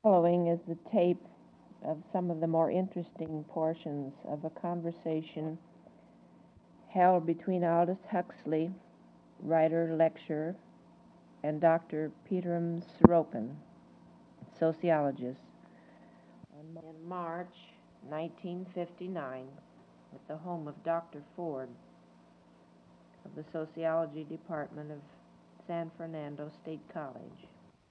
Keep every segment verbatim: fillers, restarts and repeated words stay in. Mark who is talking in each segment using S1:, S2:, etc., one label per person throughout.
S1: Following is the tape of some of the more interesting portions of a conversation held between Aldous Huxley, writer, lecturer, and Doctor Peter Sorokin, sociologist, in March nineteen fifty-nine at the home of Doctor Ford of the Sociology Department of San Fernando State College.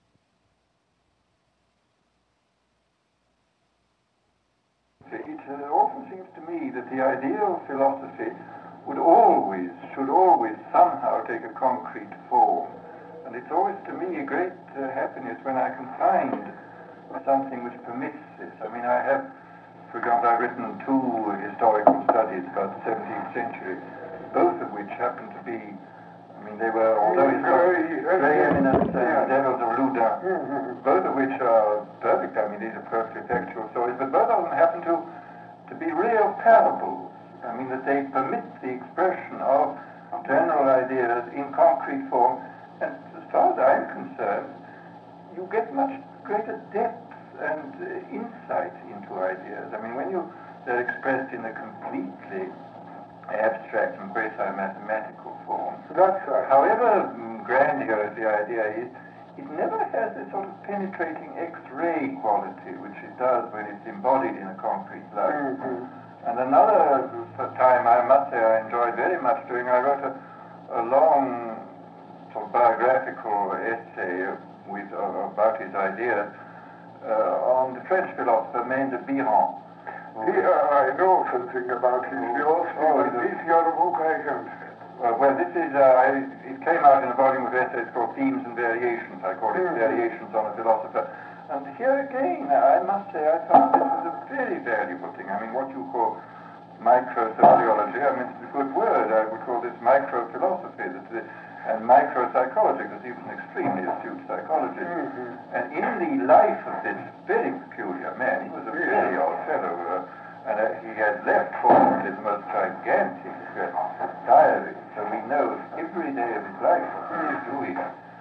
S2: It uh, often seems to me that the idea of philosophy would always, should always somehow take a concrete form. And it's always to me a great uh, happiness when I can find something which permits this. I mean, I have, for example, I've written two historical studies about the seventeenth century, both of which happen to be, I mean, they were, although it's very, very eminent uh, devils of Loudun, both of which are perfect. I mean, these are perfectly factual stories, but both of them happen to, to be real parables. I mean, that they permit the expression of general ideas in concrete form, and as far as I'm concerned, you get much greater depth and uh, insight into ideas. I mean, when you, they're expressed in a completely abstract and quasi-mathematical form.
S3: That's right.
S2: However grandiose the idea is, it never has this sort of penetrating X-ray quality, which it does when it's embodied in a concrete life.
S3: Mm-hmm.
S2: And another time, I must say, I enjoyed very much doing, I wrote a, a long sort of biographical essay with, uh, about his ideas uh, on the French philosopher Maine de Biran.
S3: Yeah, I know something about his philosophy,
S2: oh,
S3: but this your book I haven't.
S2: Uh, well, this is, uh, I, it came out in a volume of essays called Themes and Variations. I call it mm-hmm. Variations on a Philosopher. And here again, I must say, I found this was a very valuable thing. I mean, what you call micro-sociology, I mean, it's a good word. I would call this micro-philosophy. That the, and micro-psychology, because he was an extremely astute psychologist.
S3: Mm-hmm.
S2: And in the life of this very peculiar man, he was a very old fellow, uh, and uh, he had left for his most gigantic uh, diary, so we know every day of his life what he is doing.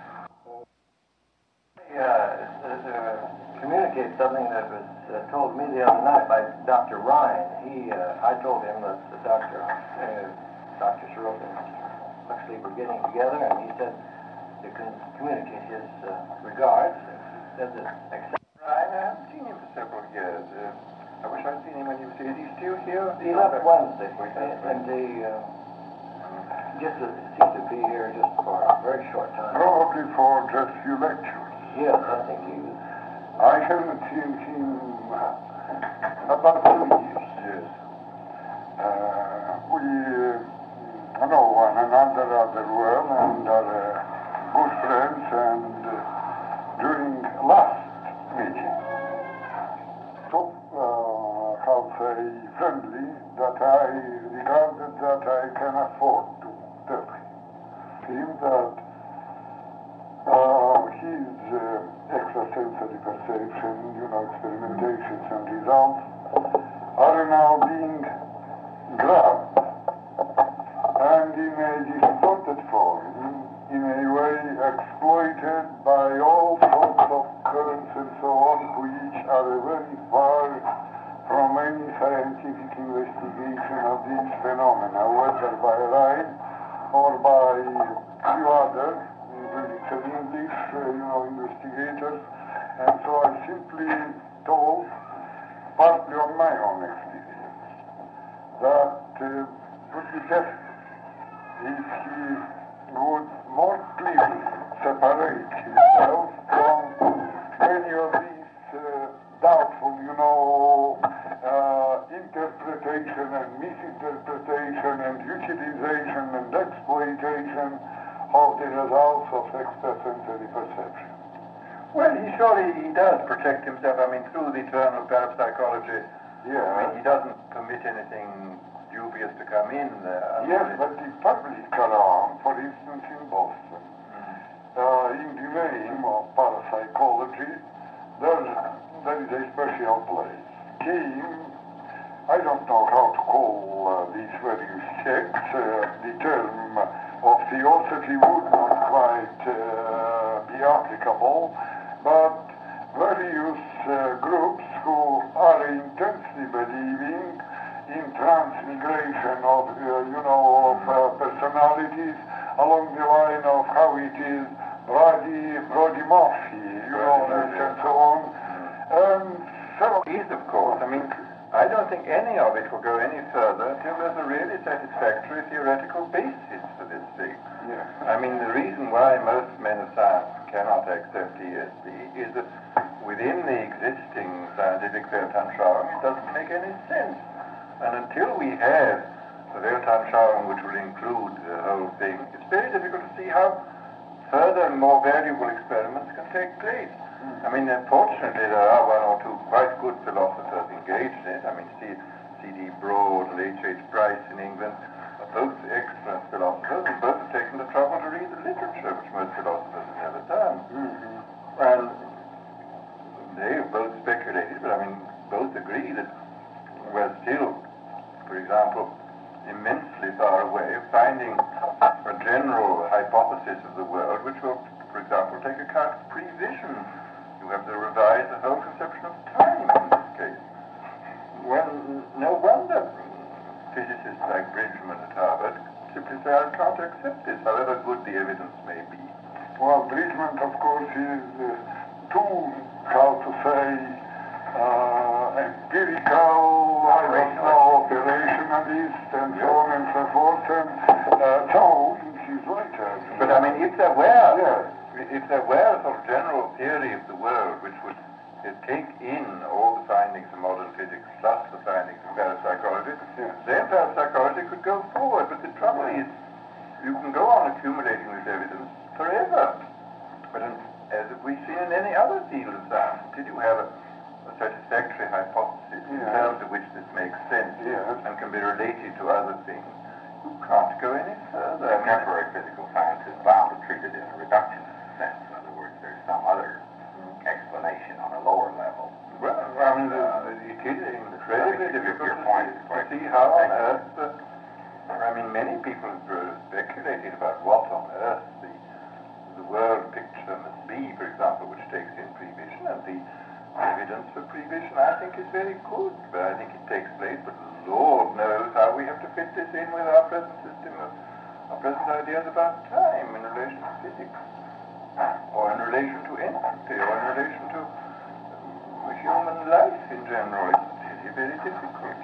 S4: Yeah, uh, communicate something that was uh, told me the other night by Doctor Ryan. He, uh, I told him that the Doctor uh, Doctor Sorokin and Huxley were getting together, and he said to con- communicate his uh, regards. Said that.
S2: Ryan, I haven't seen him for several years. Uh, I wish I'd seen him when he was here. Is he still here?
S4: He left Wednesday, and he uh, just uh, seemed to be here just for a very short time.
S3: Probably for just few lectures.
S4: Yes, I think he was.
S3: I haven't seen him about two years.
S2: Yes.
S3: Uh, we uh, know one another rather well and are uh, good friends, and uh, during last meeting, so uh, how say friendly that I regarded that I can afford to tell him that uh, his uh, extrasensory perception, you know, experimentations and results are now being grabbed and in a distorted form, in a way exploited by all sorts of currents and so on, which are very far from any scientific investigation of these phenomena, whether by Ryan or by few other, including some English, uh, you know, investigators. And so I simply told, partly on my own experience, that uh, would be best if he would more clearly separate himself from many of these uh, doubtful, you know, uh, interpretation and misinterpretation and utilization and exploitation of the results of extrasensory perception.
S2: Well, he surely he does protect himself. I mean, through the eternal parapsychology.
S3: Yeah.
S2: I mean, he doesn't permit anything dubious to come in there.
S3: Yes, but the public alarm, for instance, in Boston,
S2: mm.
S3: uh, in the name of parapsychology, there's, there is a special place. Came, I don't know how to call uh, these various sects. Uh, the term of theosophy would not quite uh, be applicable, but various uh, in transmigration of, uh, you know, of uh, personalities along the line of how it is Brody, Brodymorphy, you know, and so on. And so
S2: Is, of course, I mean, I don't think any of it will go any further until there's a really satisfactory theoretical basis for this thing.
S3: yeah.
S2: I mean, the reason why most men of science cannot accept E S P is that within the existing scientific Weltanschauung, it doesn't make any sense. And until we have a Weltanschauung which will include the whole thing, it's very difficult to see how further and more valuable experiments can take place. I mean, unfortunately, there are one or two quite good philosophers engaged in it. I mean, C. D. Broad and H. H. Bryce in England are both excellent philosophers, and both have taken the trouble to read the literature, which most philosophers have never done.
S3: Mm-hmm.
S2: And they have both speculated, but I mean, both agree that we're still, for example, immensely far away of finding a general hypothesis of the world which will, for example, take account of prevision. You have to revise the whole conception of time in this case. Well, no wonder physicists like Bridgman at Harvard simply say, I can't accept this, however good the evidence may be.
S3: Well, Bridgman, of course, is uh, too, how to say, uh, empirical, I don't know, operationalist, and so on and so forth, and uh, so he's right. Uh,
S2: But I mean, if there were,
S3: yeah.
S2: if there were a sort of general theory of the world which would uh, take in all the findings of modern physics plus the findings of parapsychology,
S3: Yeah.
S2: then parapsychology could go forward. But the trouble is, you can go on accumulating this evidence forever. But in, as we've seen in any other field of science, until you have a, a satisfactory hypothesis in
S3: Yeah.
S2: terms of which this makes sense
S3: Yes.
S2: and can be related to other things, you can't go any further.
S5: Contemporary physical science is bound to treat it in a reductionist sense. In other words, there's some other explanation on a lower level.
S2: Well, I mean, uh, it is incredibly
S5: your-
S2: difficult
S5: your
S2: to
S5: point
S2: see-
S5: is quite
S2: to see how on
S5: excellent.
S2: earth, uh, I mean, many people have uh, speculated about what on earth the, the world picture must be, for example, which takes in prevision, and the evidence for prevision, I think, is very good, but I think it takes place, but Lord knows how we have to fit this in with our present system of, our present ideas about time in relation to physics, or in relation to entropy, or in relation to um, human life in general. It's really very difficult.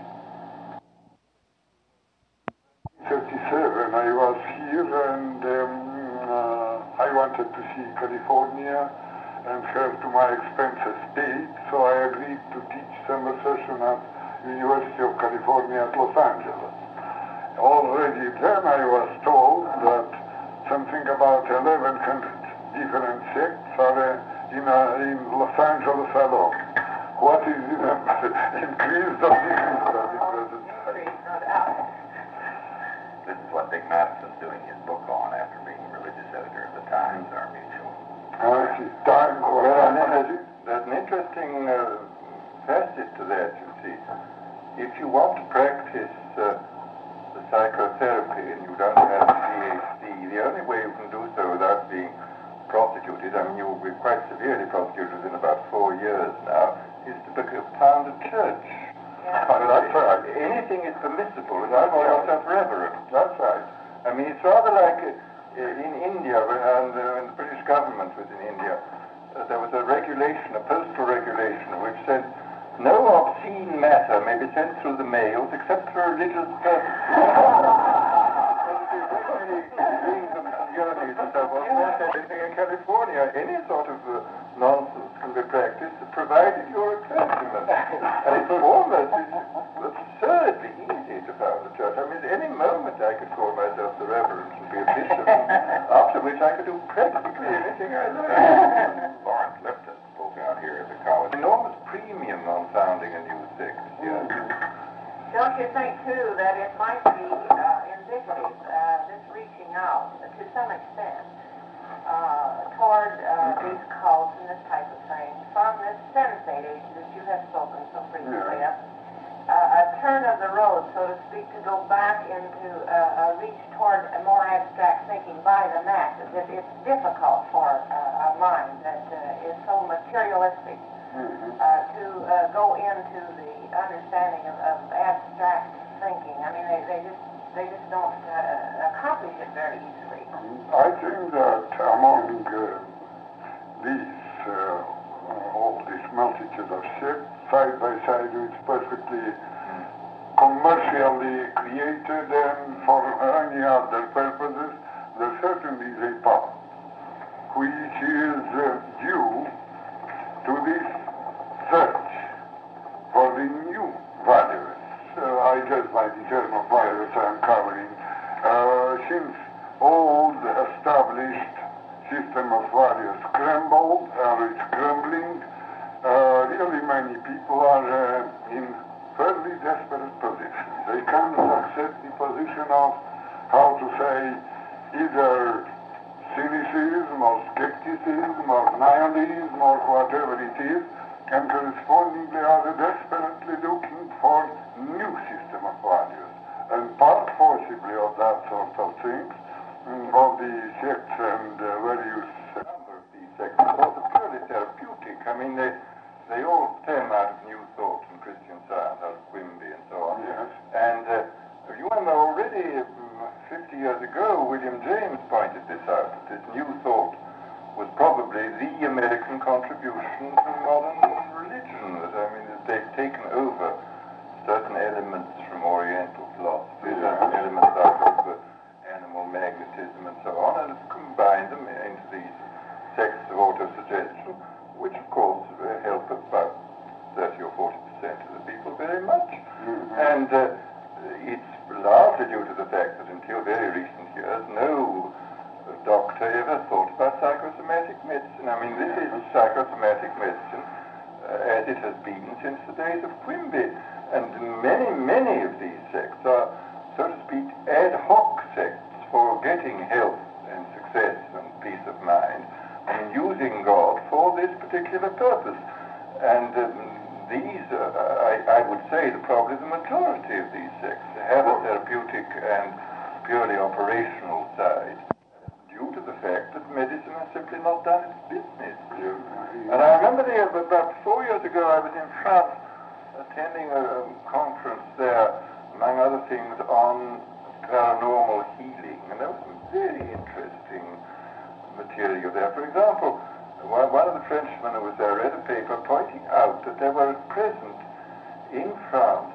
S3: thirty-seven, I was here, and um, uh, I wanted to see California and have to my expenses paid, so I agreed to teach summer session at University of California at Los Angeles. Already then I was told that something about eleven hundred different sects are uh, in, uh, in Los Angeles alone. What is even increased or decreased at the present time?
S5: This is what Dick Madison's doing his book on after being religious editor of the Times, our mutual.
S3: I see. Time or
S2: Well, and then
S3: energy?
S2: there's, there's an interesting uh, facet to that, you see. If you want to practice uh, the psychotherapy and you don't have a PhD, the only way you can do so without being prosecuted, I mean, you will be quite severely prosecuted within about four years now, is to become, found a church.
S3: Yeah. That's right.
S2: Anything is permissible without yourself reverent.
S3: That's right.
S2: I mean, it's rather like uh, in India, when, and, uh, when the British government was in India, uh, there was a regulation, a postal regulation, which said no obscene matter may be sent through the mails except for religious purposes. In California, any sort of uh, nonsense can be practiced, provided you're a clergyman. And it's almost absurdly easy to found a church. I mean, at any moment I could call myself the Reverend and be a bishop, after which I could do practically anything I liked.
S5: Lawrence Lipton spoke out here at the college.
S2: Enormous premium on founding a new sect, yes.
S6: Don't you think, too, that it might be uh, indicative, uh, this reaching out, to some extent, uh, toward uh, these cults and this type of thing, from this sensate age that you have spoken so frequently of, uh, a turn of the road, so to speak, to go back into uh, a reach toward a more abstract thinking by the masses. It, it's difficult for uh, a mind that uh, is so materialistic
S3: Mhm.
S6: uh, to uh, go into the understanding of, of abstract thinking. I mean, they, they just they just don't uh, accomplish it very easily.
S3: I think that among uh, these, uh, uh, all this multitude of sects, side by side, it's perfectly commercially created and for any other purposes, there certainly is a path which is uh, due to this search for the new values. Uh, I judge by the term of values I'm covering. Uh, since old established system of values crumbled or is crumbling, uh, really many people are uh, in fairly desperate position. They can't accept the position of, how to say, either cynicism or skepticism or nihilism or whatever it is, and correspondingly are desperately looking for new system of values. And part possibly of that sort of things, mm, of the sects and uh, various
S2: number of these sects are also purely therapeutic. I mean, they, they all stem out of New Thought and Christian Science, out of Quimby and so on.
S3: Yes.
S2: And uh, you remember already um, fifty years ago, William James pointed this out, that this New Thought was probably the American contribution to modern religion. That, I mean, that they've taken over certain elements from Oriental philosophy,
S3: Yeah.
S2: certain elements out of uh, animal magnetism and so on, and have combined them into these sects of autosuggestion, which of course uh, help about thirty or forty percent of the people very much.
S3: Mhm.
S2: And uh, it's largely due to the fact that until very recent years, no doctor ever thought about psychosomatic medicine. I mean, this is psychosomatic medicine uh, as it has been since the days of Quimby. And many, many of these sects are, so to speak, ad hoc sects for getting health and success and peace of mind, and using God for this particular purpose. And um, these, uh, I, I would say, the probably the majority of these sects have a therapeutic and purely operational side, due to the fact that medicine has simply not done its business. And I remember the, about four years ago I was in France attending a um, conference there, among other things, on paranormal healing. And there was some very interesting material there. For example, one one of the Frenchmen who was there read a paper pointing out that there were at present in France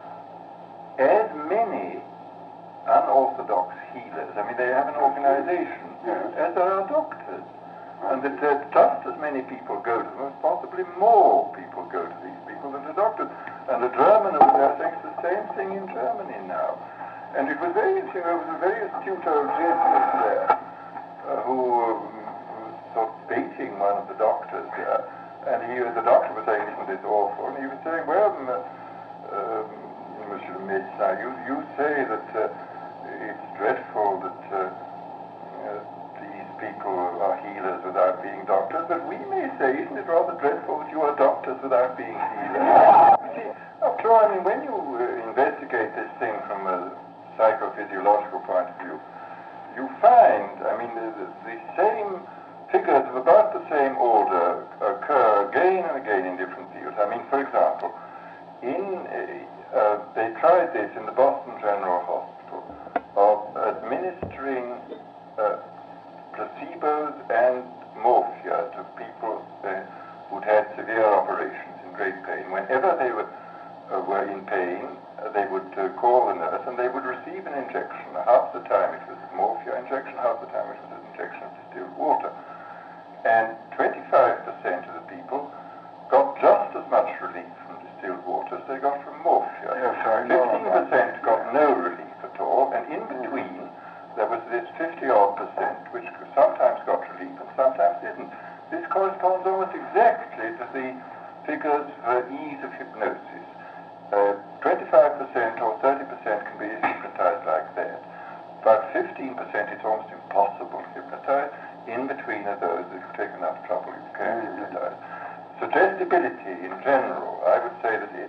S2: as many unorthodox healers. I mean, they have an organization,
S3: Yes.
S2: as there are doctors. And that uh, just as many people go to them, possibly more people go to these people than the doctors. And the German over there thinks the same thing in Germany now. And it was very interesting. There was a very astute old Jesuit there uh, who um, was sort of baiting one of the doctors there. And he, the doctor was saying, isn't this awful? And he was saying, well, um, um, Monsieur le Médecin, you, you say that uh, it's dreadful that uh, uh, these people are healers without being doctors, but we may say, isn't it rather dreadful that you are doctors without being healers? See, after all, I mean, when you uh, investigate this thing from a psychophysiological point of view, you find, I mean, the, the same figures of about the same order occur again and again in different fields. I mean, for example, in uh, uh, they tried this in the Boston General Hospital of administering uh, placebos and morphia to people uh, who'd had severe operations in great pain. Whenever they were, uh, were in pain, uh, they would uh, call the nurse and they would receive an injection. Half the time it was a morphia injection, half the time it was an injection of distilled water. And twenty-five percent of the people got just as much relief from distilled water as they got from morphia.
S3: Yes, I know
S2: fifteen percent got no relief at all, and in between there was this fifty-odd percent which sometimes got relief and sometimes didn't. This corresponds almost exactly to the figures for ease of hypnosis. Uh, twenty-five percent or thirty percent can be hypnotized like that. About fifteen percent it's almost impossible to hypnotize. In between are those that take enough trouble you can hypnotize. Suggestibility in general, I would say that it,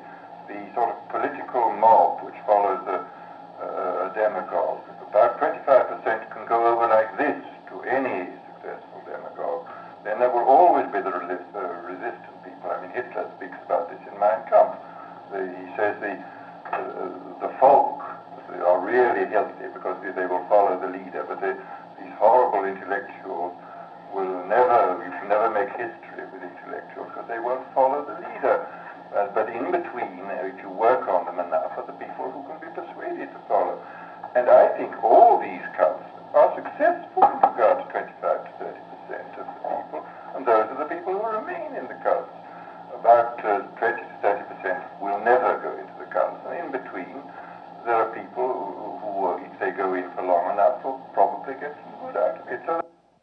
S2: the sort of political mob which follows a, a demagogue. If about twenty-five percent can go over like this to any successful demagogue, then there will always be the resist, uh, resistant people. I mean, Hitler speaks about this in Mein Kampf. The, he says the, uh, the folk they are really healthy because they, they will follow the leader, but they, these horrible intellectuals will never, you can never make history with intellectuals because they won't follow the leader. Uh, but in between, uh, if you work on them enough, are the people who can be persuaded to follow. And I think all these cults are successful in regard to twenty-five to thirty percent of the people, and those are the people who remain in the cults. About uh, twenty to thirty percent will never go into the cults, and in between, there are people who, who uh, if they go in for long enough, will probably get some good out of it. So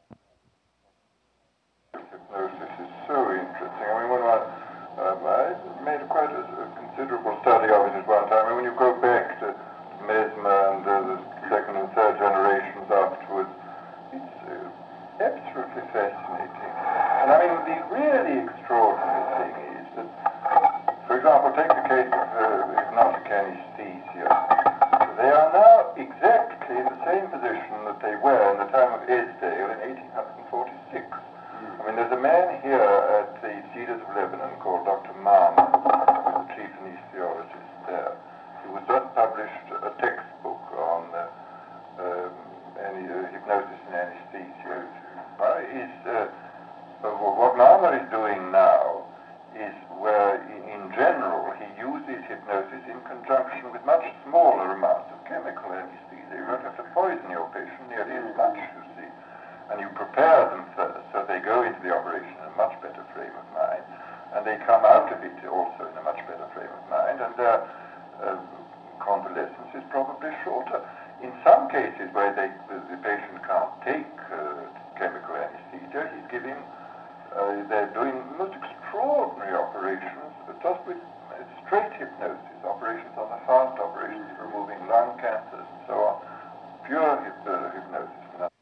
S2: hypnosis is so interesting. I mean, when I, um, I made quite a, a considerable study of it at one time, and when you go back to Mesmer and uh, the second and third generations afterwards, it's uh, absolutely fascinating. And I mean, the really extraordinary thing is that, for example, take the case of uh, hypnotic anesthesia. They are now exactly in the same position that they were in the time of Esdale in eighteen forty-six. I mean, there's a man here at the Cedars of Lebanon called Doctor Mahner, who's the chief anesthesiologist there. He was just published a textbook on uh, um, any, uh, hypnosis and anesthesia. Uh, is, uh, uh, what Mahner is doing now is where, in, in general, he uses hypnosis in conjunction with much smaller amounts of chemical anesthesia. You don't have to poison your patient nearly as much, you see. And you prepare them first, so they go into the operation in a much better frame of mind, and they come out of it also in a much better frame of mind, and their uh, convalescence is probably shorter. In some cases where they, the, the patient can't take uh, chemical anesthesia, he's giving, uh, they're doing most extraordinary operations, but just with uh, straight hypnosis, operations on the heart, operations removing lung cancers, and so on, pure hip, uh, hypnosis.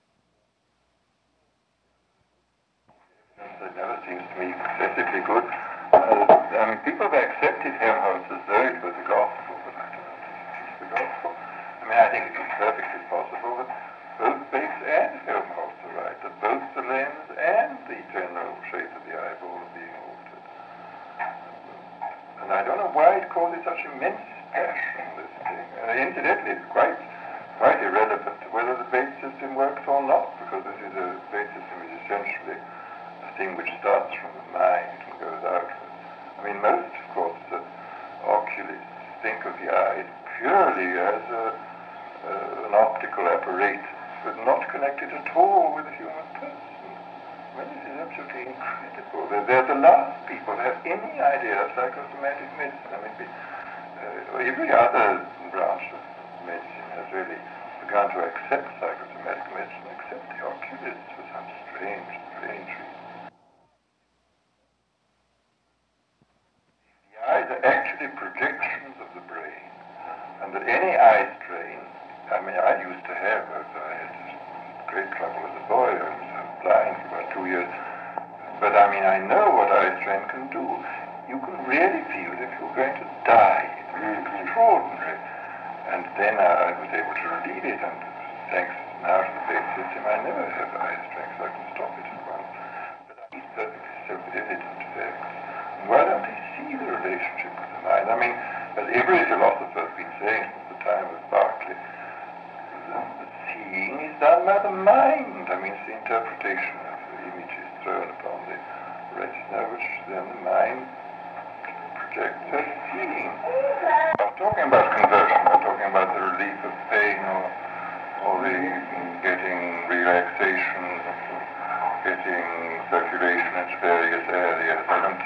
S2: It never seems to me excessively good. Uh, I mean, people have accepted Helmholtz as though it was the gospel, but I don't know if it's the gospel. I mean, I think it is perfectly possible that both Bates and Helmholtz are right, that both the lens and the general shape of the eyeball are being altered. And I don't know why it causes such immense passion, this thing. And incidentally, it's quite, quite irrelevant whether the Bates system works or not, because this is a Bates system is essentially thing which starts from the mind and goes out. I mean, most, of course, uh, oculists think of the eye purely as a, uh, an optical apparatus, but not connected at all with the human person. Well, this is absolutely incredible. They're, they're the last people to have any idea of psychosomatic medicine. I mean, be, uh, every other branch of medicine has really begun to accept psychosomatic medicine, except the oculists for some strange, strange reason. Eyes are actually projections of the brain, and that any eye strain, I mean, I used to have, I had great trouble as a boy, I was blind for about two years, but I mean, I know what eye strain can do. You can really feel if you're going to die. It's extraordinary. And then uh, I was able to relieve it, and thanks now to the Bates system, I never have eye strain, so I can stop it at once. But it's perfectly self-evident facts. Why don't they see the relationship with the mind? I mean, as every philosopher has been saying since the time of Berkeley, the, the seeing is done by the mind. I mean, it's the interpretation of the images thrown upon the retina, which then the mind projects as seeing. I'm not talking about conversion, I'm talking about the relief of pain or, or the getting relaxation, getting circulation in various areas. I don't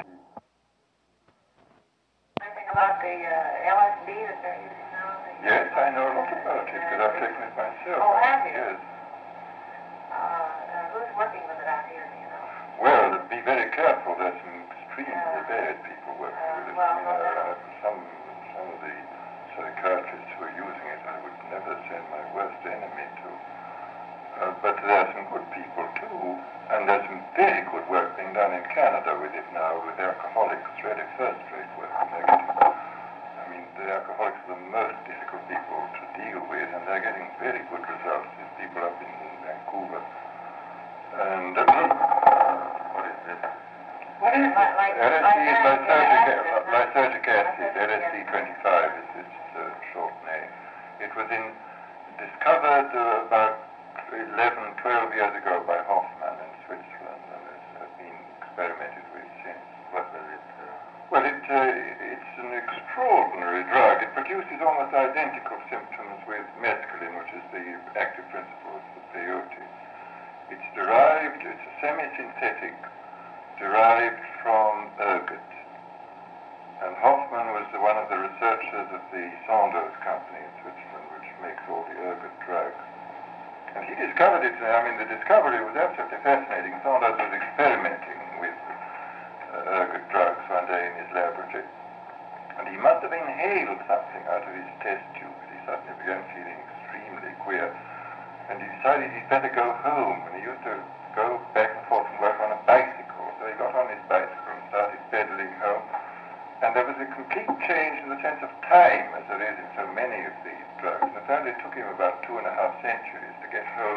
S6: About the uh, L S D that they're using now?
S2: Yes, I know a lot about it, because I've taken it myself.
S6: Oh, have you?
S2: Yes.
S6: Uh, uh, who's working with it out here, do you know?
S2: Well, be very careful. There's some extremely bad people working
S6: Uh,
S2: with it.
S6: well,
S2: I mean,
S6: well,
S2: uh, some, some of the psychiatrists who are using it, I would never send my worst enemy to. Uh, but there are some good people, too. And there's some very good work being done in Canada with it now, with alcoholics, really first-rate work. They're getting the alcoholics are the most difficult people to deal with, and they're getting very good results. These people up in Vancouver. And uh, what is this?
S6: What is it? Like,
S2: L S D
S6: like
S2: is
S6: that,
S2: lysergic,
S6: yeah.
S2: lysergic acid. L S D twenty-five is its uh, short name. It was in, discovered uh, about eleven, twelve years ago by Hoffman in Switzerland, and has uh, been experimented with since. What was it? Uh, well, it, uh, it's an extraordinary drug. It produces almost identical symptoms with mescaline, which is the active principle of the peyote. It's derived, it's a semi-synthetic, derived from ergot. And Hoffman was the, one of the researchers of the Sandoz company in Switzerland, which makes all the ergot drugs. And he discovered it, I mean, the discovery was absolutely fascinating. Sandoz was experimenting with uh, ergot drugs one day in his laboratory. And he must have inhaled something out of his test tube. He suddenly began feeling extremely queer. And he decided he'd better go home. And he used to go back and forth and work on a bicycle. So he got on his bicycle and started pedaling home. And there was a complete change in the sense of time, as there is in so many of these drugs. And apparently it took him about two and a half centuries to get home.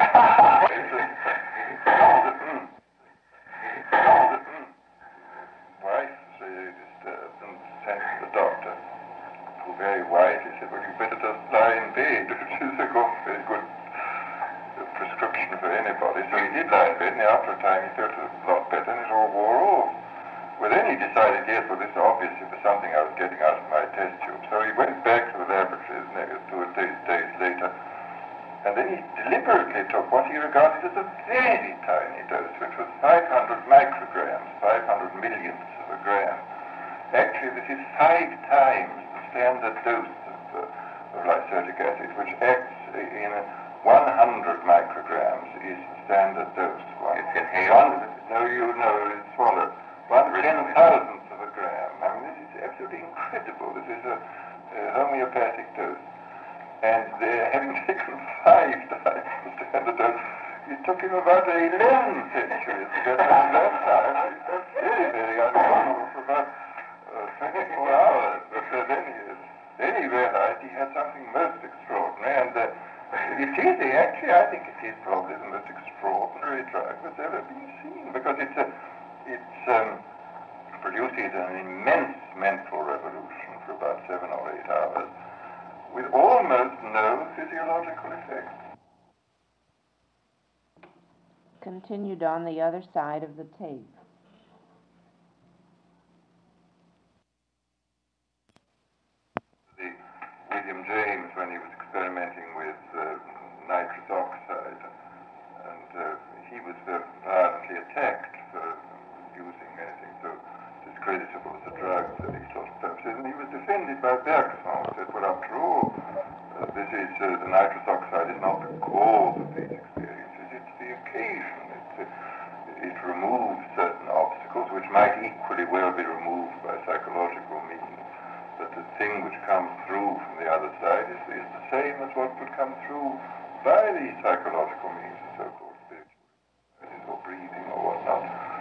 S2: Wife was very disturbed and sent to the doctor, who very wisely said, well, you better just lie in bed, which is a good, very good prescription for anybody. So he did lie in bed, and after a time he felt a lot better, and it all wore off. Well, then he decided, yes, well, this obviously was something I was getting out of my test tube. So he went back to the laboratories two or three days later, and then he deliberately took what he regarded as a very tiny dose, which was five hundred micrograms, five hundred millionths of a gram. Actually, this is five times the standard dose of, uh, of lysergic acid, which acts in a one hundred micrograms is the standard dose. One,
S5: it's inhaled?
S2: No, you know, it's swallowed. One ten thousandth of a gram. I mean, this is absolutely incredible. This is a, a homeopathic dose. And they're having taken five times the standard dose. It took him about eleven centuries to get that that time. That's very, very unusual for about uh, twenty-four hours. But uh, then, he, then he realized he had something most extraordinary. And uh, it is, actually, I think it is probably the most extraordinary drug that's ever been seen. Because it's a It um, produces an immense mental revolution for about seven or eight hours with almost no physiological effect.
S1: Continued on the other side of the tape.
S2: The William James, when he was experimenting with uh, nitrous oxide, and uh, he was uh, violently attacked for using anything so discreditable as a drug for these sorts of purposes. And he was defended by Bergson, who said, well, after all, uh, this is, uh, the nitrous oxide is not the cause of these experiences, it's the occasion. It's, uh, it removes certain obstacles which might equally well be removed by psychological means. But the thing which comes through from the other side is, is the same as what would come through by these psychological means, the so-called spiritual or breathing or whatnot.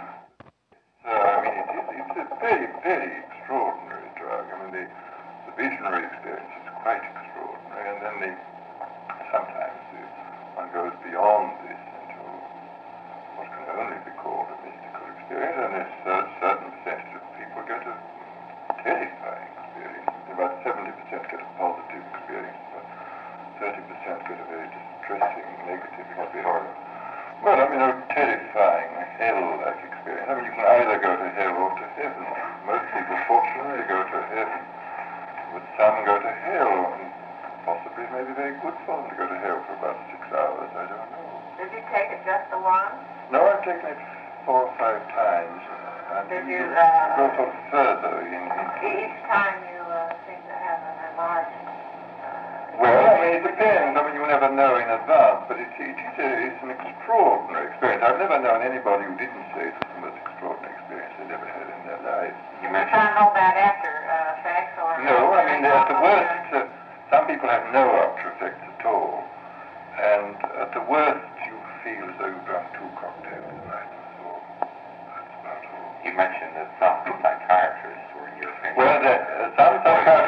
S2: Uh, I mean, it is, it's a very, very extraordinary drug. I mean, the, the visionary experience is quite extraordinary, and then the, sometimes the, one goes beyond this into what can only be called a mystical experience, and a cer- certain percentage of people get a terrifying experience. About seventy percent get a positive experience, but thirty percent get a very distressing, negative experience. Well, I mean, a terrifying, hell-like experience. I mean, you can either go to hell or to heaven. Most people, fortunately, go to heaven. But some go to hell, and possibly it may be very good for them to go to hell for about six hours. I don't know.
S6: Did you take it just the once?
S2: No, I've taken it four or five times. And
S6: Did you,
S2: you
S6: uh,
S2: go sort of further in... in
S6: Each time you uh, seem to have an enlarged...
S2: Well, I mean, it depends. I mean, you never know in advance, but it, it is a, it's an extraordinary experience. I've never known anybody who didn't say it was the most extraordinary experience they'd ever had in their lives.
S6: You mentioned... You know that after uh, effects or...
S2: No, I mean, at the worst, uh, some people have no after effects at all. And at the worst, you feel as though you've drunk two cocktails a night. That's all. That's about all.
S5: You mentioned that some psychiatrists were in your opinion.
S2: Well, the, uh, some psychiatrists are using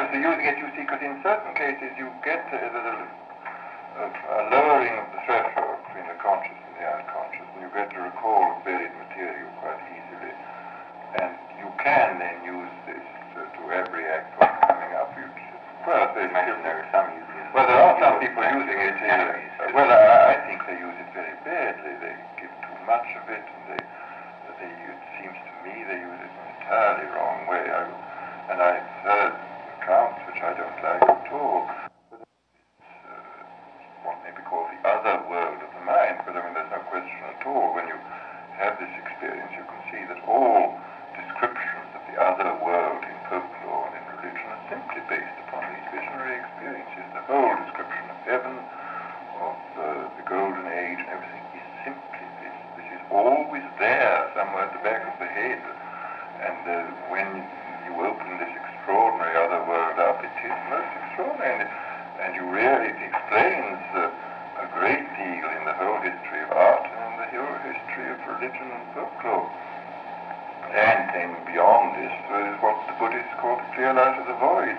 S2: get, you see, because in certain cases you get uh, the, a, a lowering of the threshold between the conscious and the unconscious, and you get to recall buried material quite easily. And you can then use this uh, to abreact what's coming up. You, well, there's
S5: mentioned there are some using it.
S2: well, there are some people using it. Uh, well, I, I think they use it very badly. They give too much of it, and they, they it seems to me they use it in an entirely wrong way. I, and I've heard accounts which I don't like at all. But it's uh, what may be called the other world of the mind, because I mean there's no question at all. When you have this experience, you can see that all descriptions of the other world in folklore and in religion are simply based upon these visionary experiences. The whole description of heaven, of uh, the golden age and everything is simply this. This is always there, somewhere at the back of the head. And uh, when you open this extraordinary other world up, it is most extraordinary. And, and you really, it explains uh, a great deal in the whole history of art and in the whole history of religion and folklore. And then beyond this is what the Buddhists call the clear light of the void.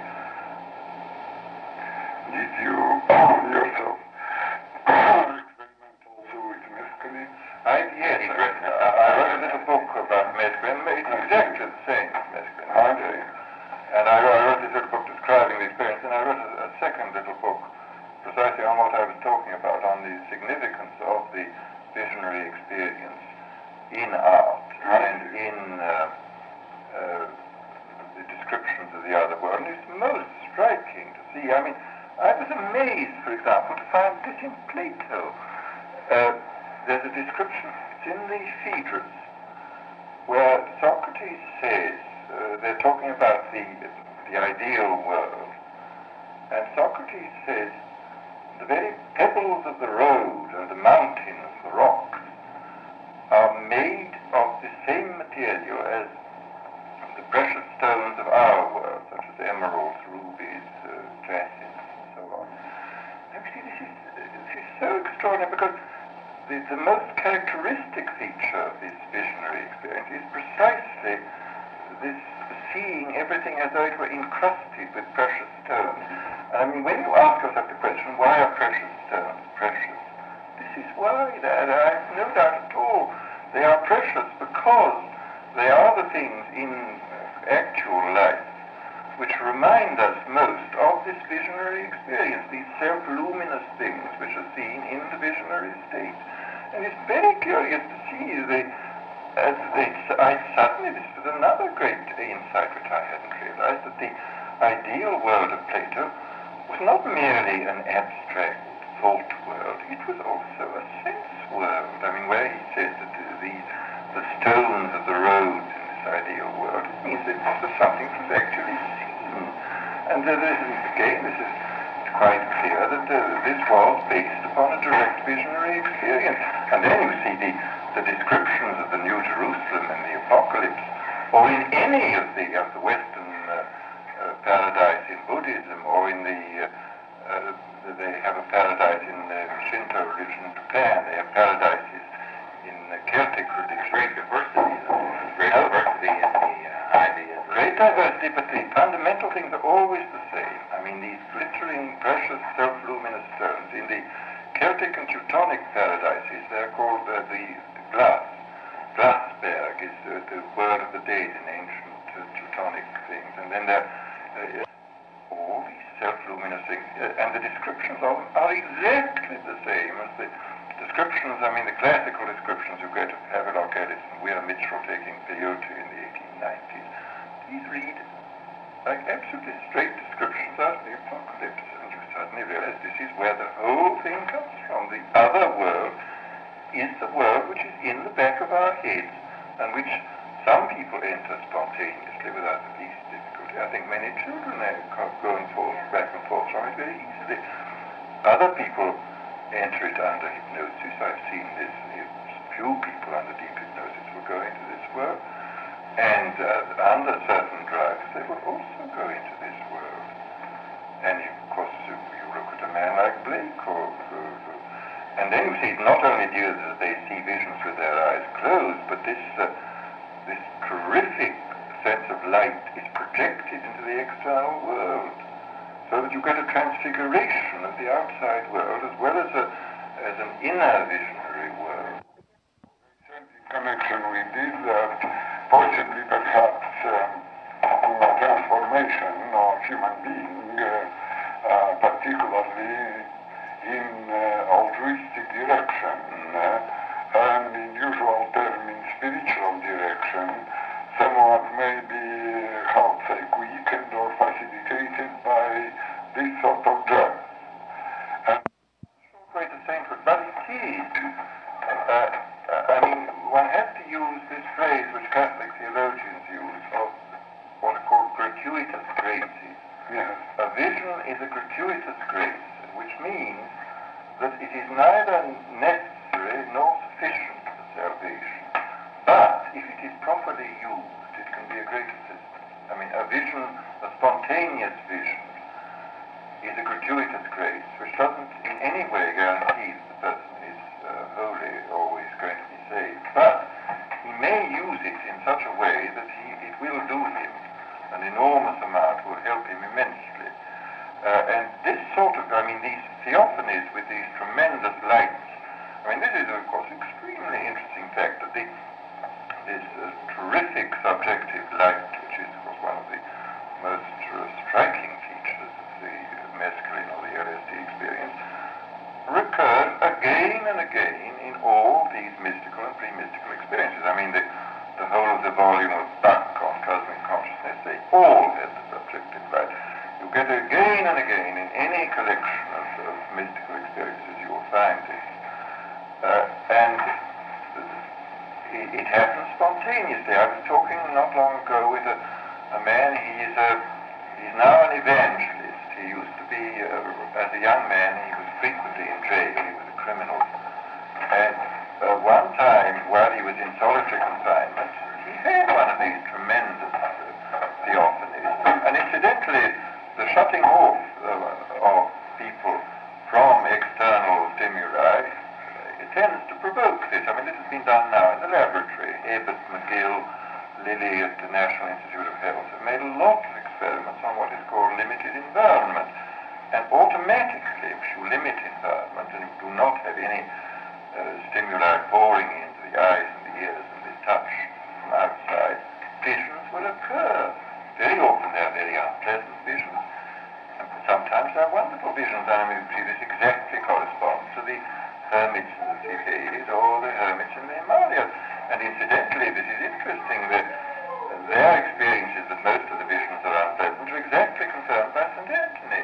S3: Did you yourself experiment also with mescaline?
S2: I, yes, I, I wrote a little book about mescaline. It's exactly the same as mescaline.
S3: Okay.
S2: And I wrote, I wrote this little book describing the experience, and I wrote a, a second little book precisely on what I was talking about, on the significance of the visionary experience in art and in uh, uh, the descriptions of the other world. And it's most striking to see. I mean, I was amazed, for example, to find this in Plato. Uh, there's a description, it's in the Phaedrus, where Socrates says, uh, they're talking about the, the ideal world, and Socrates says, the very pebbles of the road and the mountains, the rocks, are made of the same material as the precious stones of our world, such as emeralds, rubies, uh, jacinths, and so on. Now, you see, this is, this is so extraordinary, because the, the most characteristic feature of this visionary experience is precisely this seeing everything as though it were encrusted with precious stones. And I mean, when you ask yourself the question, why are precious stones precious? This is why, that I have no doubt at all. They are precious because they are the things in actual life which remind us most of this visionary experience, these self-luminous things which are seen in the visionary state. And it's very curious to see the, as they, I suddenly, this is another great insight which I hadn't realized, that the ideal world of Plato was not merely an abstract thought world, it was also a sense world. I mean, where he says that the, the, the stones of the roads in this ideal world, it means that this was something that was actually seen. And uh, this is, again, this is quite clear that uh, this was based upon a direct visionary experience. And then you see the, the descriptions of the New Jerusalem and the Apocalypse, or in any of the, of the Western uh, uh, paradise in Buddhism, or in the, uh, uh, they have a paradise in the Shinto religion in Japan, they have paradises in the Celtic religion.
S5: Great diversity, though. Great diversity in the uh, ideas.
S2: Great diversity, but the fundamental things are always the same. I mean, these glittering, precious, self-luminous stones. In the Celtic and Teutonic paradises, they're called uh, the, the glass. Glasberg is uh, the word of the dead in ancient uh, Teutonic things. And then there are uh, all these self-luminous things. Uh, and the descriptions of them are exactly the same as the descriptions, I mean, the classical descriptions you get of Havelock Ellis and Weir Mitchell taking peyote in the eighteen nineties. These read like absolutely straight descriptions out of the Apocalypse, and you suddenly realize this is where the whole thing comes from. The other world is the world which is in the back of our heads, and which some people enter spontaneously without the least difficulty. I think many children are going forth, back and forth from it very easily. Other people enter it under hypnosis. I've seen this. Few people under deep hypnosis will go into this world. And uh, under certain drugs, they will also go into this world. And of course, you look at a man like Blake, or, or, or and then you see not only do they see visions with their eyes closed, but this uh, this terrific sense of light is projected into the external world. so that you get a transfiguration of the outside world as well as, a, as an inner visionary world.
S3: In connection with this, that possibly perhaps um, a transformation of human being, uh, uh, particularly in uh, altruistic direction, uh, and in usual term in spiritual direction, somewhat may be, uh, how to say, weakened or facilitated by this sort of drug. And
S2: Quite the same, but indeed, uh, uh, I mean, one has to use this phrase which Catholic theologians use of what are called gratuitous graces.
S3: yes,
S2: A vision is a gratuitous grace, which means that it is neither necessary nor sufficient for salvation. But if it is properly used, it can be a great assistance. I mean, a vision, a spontaneous vision, is a gratuitous grace, which doesn't in any way guarantee that the person is uh, wholly always going to be saved. But he may use it in such a way that he, it will do him an enormous amount, will help him immensely. Uh, and this sort of, I mean, these theophanies with these tremendous lights, I mean, this is, of course, extremely interesting fact that the, this uh, terrific subjective light, which is, of course, one of the most uh, striking features of the mescaline or the L S D experience, recurs again and again in all these mystical and pre-mystical experiences. I mean, the, the whole of the volume of Bach on cosmic consciousness, they all have the subjective light. You get again and again in any collection of, of mystical experiences, you will find this. Uh, and it, it happens spontaneously. I was talking not long ago with a, a man, he is a, he's now an evangelist. He used to be, uh, as a young man, he was frequently in jail, he was a criminal. And uh, one time, while he was in solitary confinement, he had one of these tremendous uh, theophanies. And incidentally, the shutting off uh, of people from external stimuli uh, it tends to provoke this. I mean, this has been done now in the laboratory. Abbott, McGill, Lilly at the National Institute of Health have made a lot of experiments on what is called limited environment. And automatically, if you limit environment and you do not have any uh, stimuli pouring into the eyes and the ears and the touch from outside, visions will occur. Very often they are very unpleasant visions. And sometimes they are wonderful visions. I mean, see, this exactly corresponds to the hermits in the Tibets or the hermits in the Himalayas. And incidentally, this is interesting that their experiences that most of the visions are unpleasant are exactly confirmed by Saint Anthony.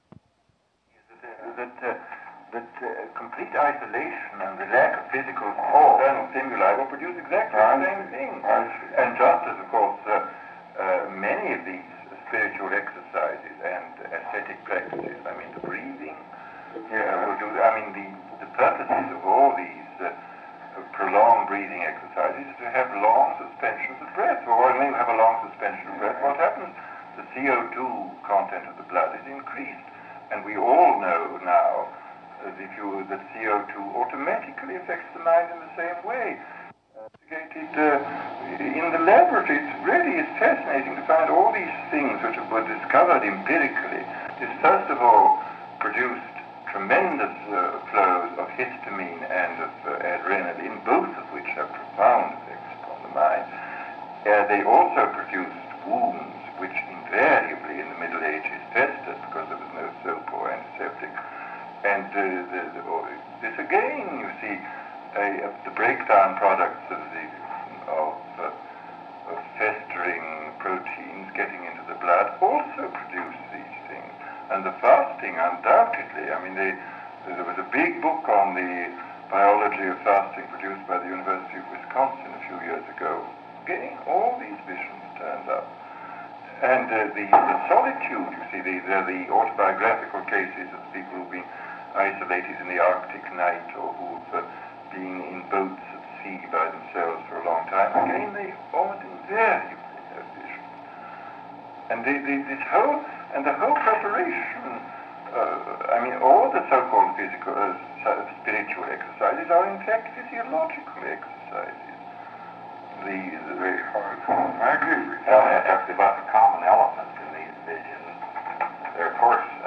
S2: That, uh, that uh, complete isolation and the lack of physical external stimuli will produce exactly the same thing. And just as, of course, uh, uh, many of these spiritual exercises and ascetic practices, I mean, the breathing, yeah, will do, I mean, the, the purposes of all these uh, prolonged breathing exercises is to have long suspensions of breath. Or when you have a long suspension of breath, what happens? The C O two content of the blood is increased. And we all know now that, if you, that C O two automatically affects the mind in the same way. Investigated uh, in the laboratory, it really is fascinating to find all these things which were discovered empirically. This, first of all, produced tremendous uh, flows of histamine and of uh, adrenaline, both of which have profound effects upon the mind. Uh, they also produced wounds, which invariably in the Middle Ages festered because there was no soap or antiseptic. And uh, the, the, this again, you see, uh, the breakdown products of the of, uh, of festering proteins getting into the blood also produce these things. And the fasting, undoubtedly, I mean, they, there was a big book on the biology of fasting produced by the University of Wisconsin a few years ago. Again, all these visions turned up. And uh, the, the solitude, you see, the, the, the autobiographical cases of people who've been isolated in the Arctic night or who've uh, been in boats at sea by themselves for a long time, again, they almost invariably have visions. And they, they, this whole, and the whole preparation, uh, I mean, all the so-called physical, uh, spiritual exercises are in fact physiological exercises. The, the very hard.
S3: I agree with you.
S5: Well, that's the most common element in these visions. There, of course,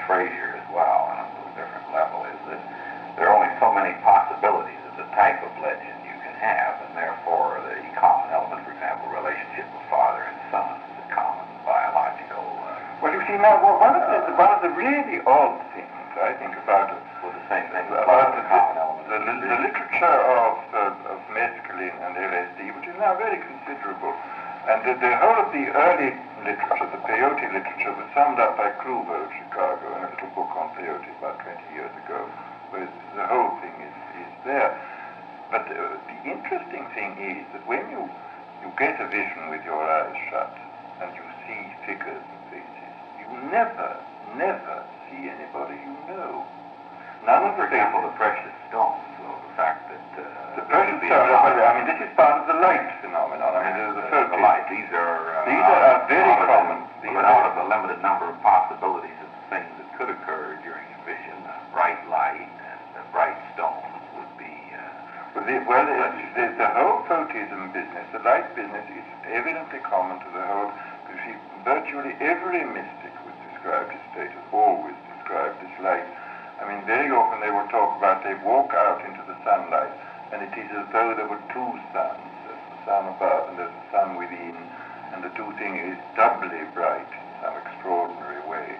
S5: Fraser as well, on a different level, is that there are only so many possibilities of the type of legend you can have, and therefore the common element, for example, relationship of father and son, is a common biological. Uh,
S2: well, you see, now, well, one, of the, one of the really odd things I think about it,
S5: well, the same thing
S2: about
S5: the
S2: the,
S5: common element.
S2: The, the, the literature of, uh, of mescaline and L S D, which is now very considerable, and the, the whole of the early literature, the peyote literature, was summed up by Kruger of Chicago in a little book on peyote about twenty years ago, where the whole thing is, is there. But uh, the interesting thing is that when you, you get a vision with your eyes shut and you see figures and faces, you never, never see anybody you know. None of
S5: For
S2: the
S5: example,
S2: faces.
S5: the precious stones, so the fact that uh,
S2: The precious stones, I mean, this is part of the light phenomenon. I mean, there's the
S5: the, the light. These are uh,
S2: These are
S5: out,
S2: very
S5: out
S2: common.
S5: Of,
S2: These
S5: but
S2: are
S5: out of the limited number of possibilities of things that could occur during a vision, a bright light and a bright stone would be. Uh,
S2: well, the, well the, the, the whole photism business, the light business, is evidently common to the whole. You see, virtually every mystic who's described his state has always described this light. I mean, very often they will talk about they walk out into the sunlight, and it is as though there were two suns. There's the sun above and there's the sun within, and the two things is doubly bright in some extraordinary way.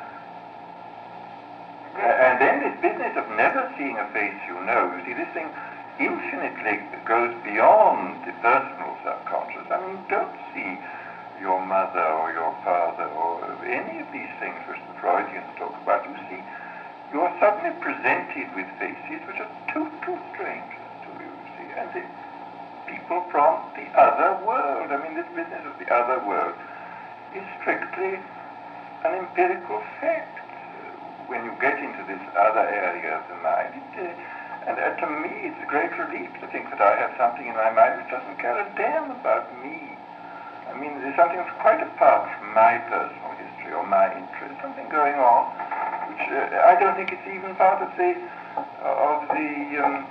S2: Uh, and then this business of never seeing a face you know, you see, this thing infinitely goes beyond the personal subconscious. I mean, you don't see your mother or your father or any of these things which the Freudians talk about. You see, you are suddenly presented with faces which are total strangers to you, you see, and the people from the other world. I mean, this business of the other world is strictly an empirical fact. When you get into this other area of the mind, it, uh, and uh, to me it's a great relief to think that I have something in my mind which doesn't care a damn about me. I mean, there's something that's quite apart from my personal history or my interest, something going on which uh, I don't think it's even part of the of the um,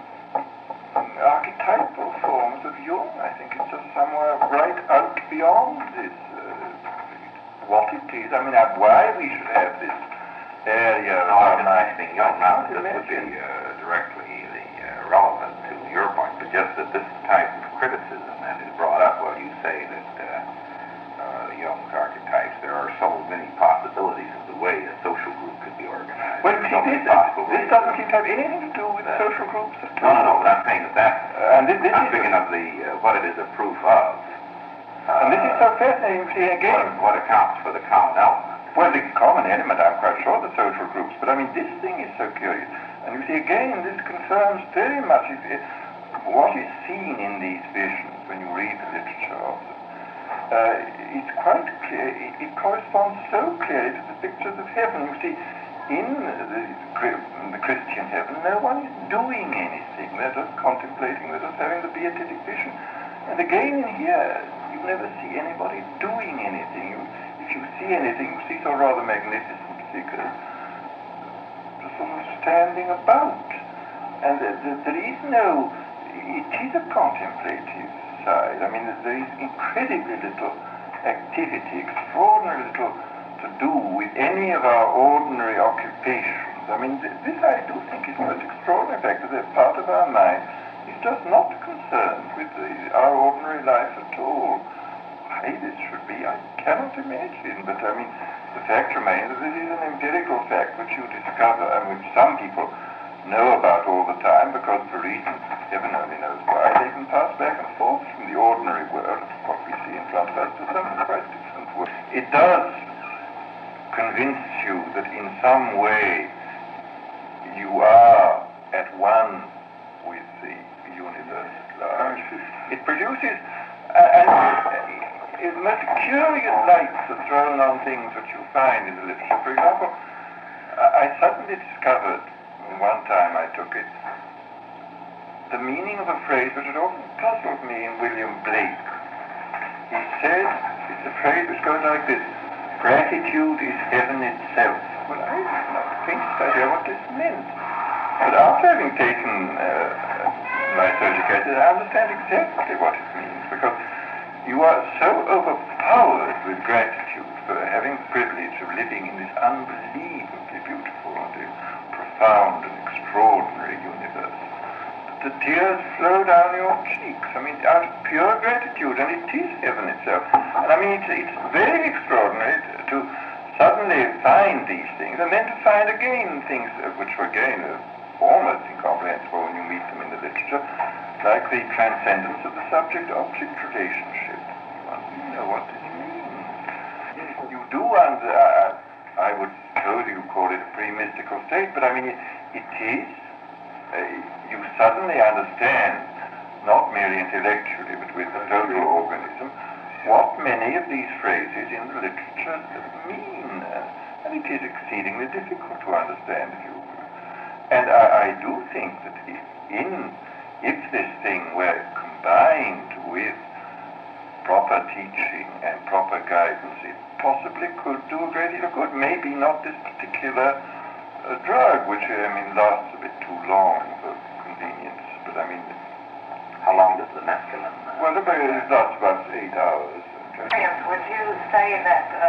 S2: archetypal forms of Jung. I think it's just somewhere right out beyond this. Uh, what it is, I mean, uh, why we should have this area
S5: no,
S2: of
S5: I'm
S2: our
S5: just
S2: mind.
S5: mentioning Jung now. This would be uh, directly the, uh, relevant to your point, but just that this type of criticism that is brought up, well, you say that uh, uh, Jung's archetypes, there are so many possibilities of the way a social group could be organized.
S2: Well,
S5: so
S2: see,
S5: many
S2: this,
S5: possible
S2: this
S5: ways
S2: doesn't
S5: of-
S2: seem to have anything to do with
S5: Uh,
S2: social groups at
S5: No,
S2: all.
S5: no, no, but I'm saying that that,
S2: Uh, and this, this
S5: I'm
S2: is
S5: thinking of the, uh, what it is a proof of. Uh,
S2: and this is so fascinating. See, again,
S5: what, what accounts for the common element.
S2: well, the common element, I'm quite sure, the social groups, but I mean, this thing is so curious. And you see, again, this confirms very much it, it, what is seen in these visions when you read the literature of them. Uh, it's quite clear, it, it corresponds so clearly to the pictures of heaven. You see, in the, the Christian heaven, no one is doing anything. They're just contemplating, they're just having the beatific vision. And again in here, you never see anybody doing anything. You, if you see anything, you see so rather magnificent figures just sort of standing about. And the, the, there is no, it is a contemplative side. I mean, there is incredibly little activity, extraordinary little to do with any of our ordinary occupations. I mean, th- this I do think is the most extraordinary fact that a part of our mind is just not concerned with the, our ordinary life at all. Why this should be, I cannot imagine. But I mean, the fact remains that this is an empirical fact which you discover and which some people know about all the time because for reasons heaven only knows why, they can pass back and forth from the ordinary world, what we see in front of us, to something quite different world. It does convince you that in some way you are at one with the universe at large. It produces uh, and uh, the most curious lights are thrown on things which you find in the literature. For example, I suddenly discovered, one time I took it, the meaning of a phrase which had often puzzled me in William Blake. He said, it's a phrase which goes like this: gratitude is heaven itself. Well, I had not the faintest idea what this meant. But after having taken uh, my surgical acid, I understand exactly what it means, because you are so overpowered with gratitude for having the privilege of living in this unbelievably beautiful profound and extraordinary universe, that the tears flow down your cheeks. I mean, out of pure gratitude, and it is heaven itself. And I mean, it's, it's very extraordinary to suddenly find these things, and then to find again things uh, which were again uh, almost incomprehensible when you meet them in the literature, like the transcendence of the subject-object relationship. You want to know what this means. You do, and uh, I would suppose you call it a pre-mystical state, but I mean, it, it is, uh, you suddenly understand, not merely intellectually, but with the total organism, what many of these phrases in the literature mean. Uh, and it is exceedingly difficult to understand. If you, and I, I do think that if, in, if this thing were combined with proper teaching and proper guidance, it possibly could do a great deal of good. Maybe not this particular uh, drug, which I mean lasts a bit too long for convenience. But I mean,
S5: how long does the mescaline? Uh,
S2: well, it lasts about eight hours.
S6: Would you say that uh,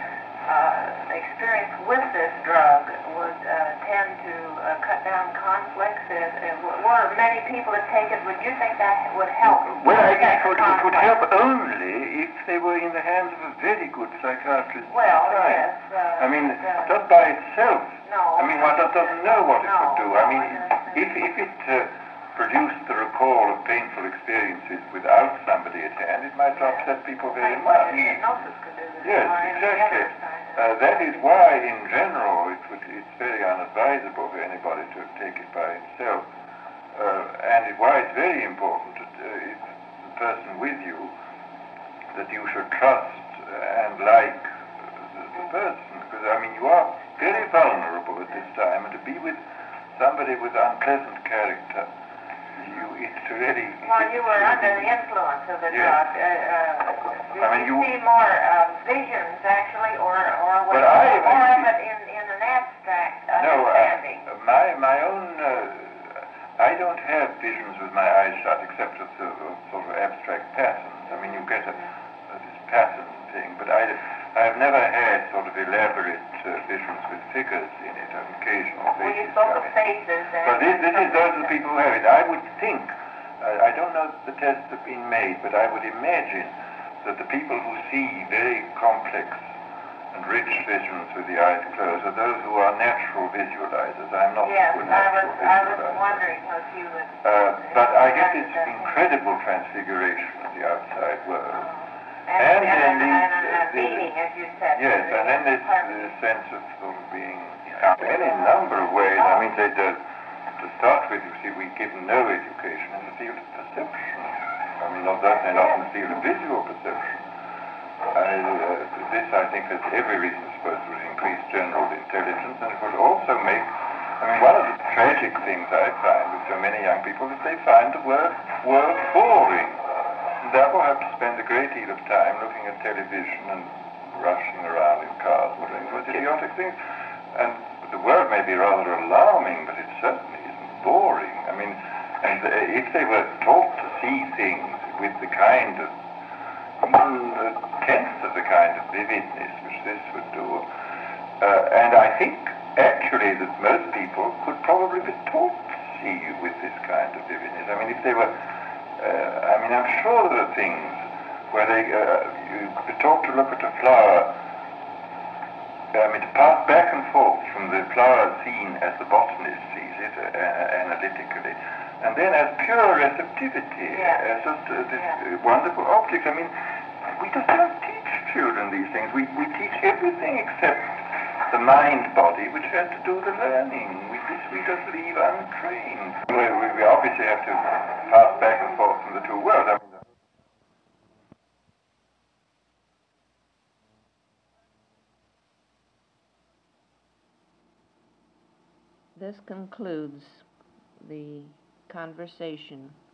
S6: uh, experience with this drug would uh, tend to uh, cut down conflicts? If, if were many people to take it, would you think that would help?
S2: Well, I guess it would, it would help only if they were in the hands of a very good psychiatrist.
S6: Well, yes. Uh,
S2: I mean,
S6: uh,
S2: just by itself.
S6: No.
S2: I mean, one just doesn't know what it
S6: no,
S2: would do.
S6: No,
S2: I mean,
S6: I
S2: if, if it uh, produced the recall of painful experiences without somebody at hand, it might upset people very much.
S6: Hypnosis could do this.
S2: Yes, exactly. Uh, that is why, in general, it would, it's very unadvisable for anybody to take it by itself. Uh, and it, why it's very important that uh, if the person with you, that you should trust and like the, the person. Because, I mean, you are very vulnerable at this time, and to be with somebody with unpleasant character, you, it's really...
S6: While you were under the influence of the
S2: yes.
S6: drug, uh, uh, did
S2: I mean,
S6: you,
S2: you
S6: see more uh, visions, actually, or, or was
S2: But
S6: it
S2: I,
S6: more
S2: I,
S6: of it in, in an abstract
S2: no,
S6: understanding?
S2: uh, my, my own... Uh, I don't have visions with my eyes shut, except of, the, of sort of abstract patterns. I mean, you get a, a, this pattern thing, but I, I've never had sort of elaborate uh, visions with figures in it, of occasional faces.
S6: Well, you spoke of faces. And
S2: but this, this is those are the people who have it. I would think, uh, I don't know if the tests have been made, but I would imagine that the people who see very complex and rich visions with the eyes closed are those who are natural visualizers. I'm not
S6: yes,
S2: a good
S6: I
S2: natural
S6: was, I was
S2: visualizer.
S6: wondering what you would...
S2: Uh, but I get this incredible transfiguration of the outside world.
S6: And, and,
S2: then
S6: and,
S2: the,
S6: and, and a
S2: the,
S6: meaning, as you said.
S2: yes, and then this, this sense of sort of being, in any number of ways, I mean, they, uh, to start with, you see, we give no education in the field of perception. I mean, not certainly not in the field of visual perception. I, uh, this, I think, has every reason to suppose would increase general intelligence, and it would also make, I mean, one of the tragic things I find with so many young people is they find the work, work boring. And therefore have to spend a great deal of time looking at television and rushing around in cars and doing those idiotic things. And the word may be rather alarming, but it certainly isn't boring. I mean, and if they were taught to see things with the kind of, even a tenth of the kind of vividness which this would do, uh, and I think actually that most people could probably be taught to see with this kind of vividness. I mean, if they were, uh, I mean, I'm sure there are things where they, uh, you could be taught to look at a flower, I mean, to pass back and forth from the flower seen as the botanist sees it uh, analytically, and then as pure receptivity,
S6: yeah.
S2: as just uh, this
S6: yeah.
S2: uh, wonderful object. I mean, we just don't teach children these things. We, we teach everything except the mind-body, which has to do the learning. We, this we just leave untrained. We, we, we obviously have to pass back and forth from the two worlds. I mean,
S1: This concludes the conversation